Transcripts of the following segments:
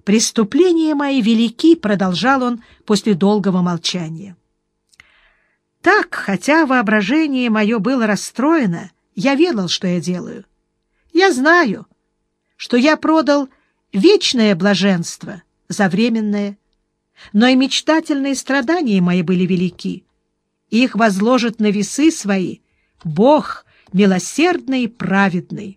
«Преступления мои велики», — продолжал он после долгого молчания. «Так, хотя воображение мое было расстроено, я ведал, что я делаю. Я знаю, что я продал вечное блаженство за временное, но и мечтательные страдания мои были велики. Их возложит на весы свои Бог милосердный и праведный».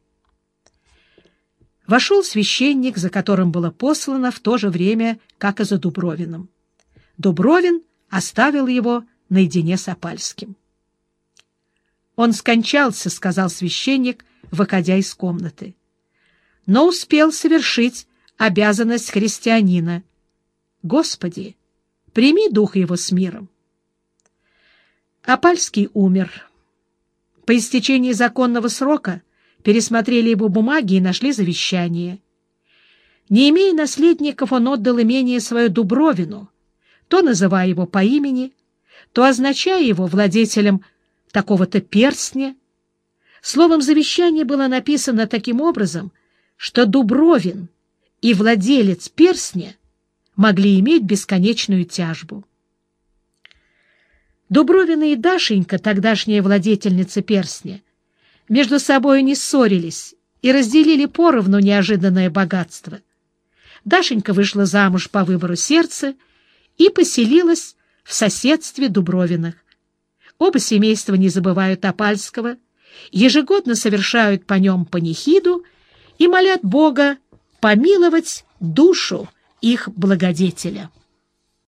Вошел священник, за которым было послано в то же время, как и за Дубровиным. Дубровин оставил его наедине с Опальским. «Он скончался», — сказал священник, выходя из комнаты, «но успел совершить обязанность христианина. Господи, прими дух его с миром». Опальский умер. По истечении законного срока пересмотрели его бумаги и нашли завещание. Не имея наследников, он отдал имение свое Дубровину, то называя его по имени, то означая его владетелем такого-то перстня. Словом, завещание было написано таким образом, что Дубровин и владелец перстня могли иметь бесконечную тяжбу. Дубровина и Дашенька, тогдашняя владетельница перстня, между собой не ссорились и разделили поровну неожиданное богатство. Дашенька вышла замуж по выбору сердца и поселилась в соседстве Дубровиных. Оба семейства не забывают Опальского, ежегодно совершают по нем панихиду и молят Бога помиловать душу их благодетеля.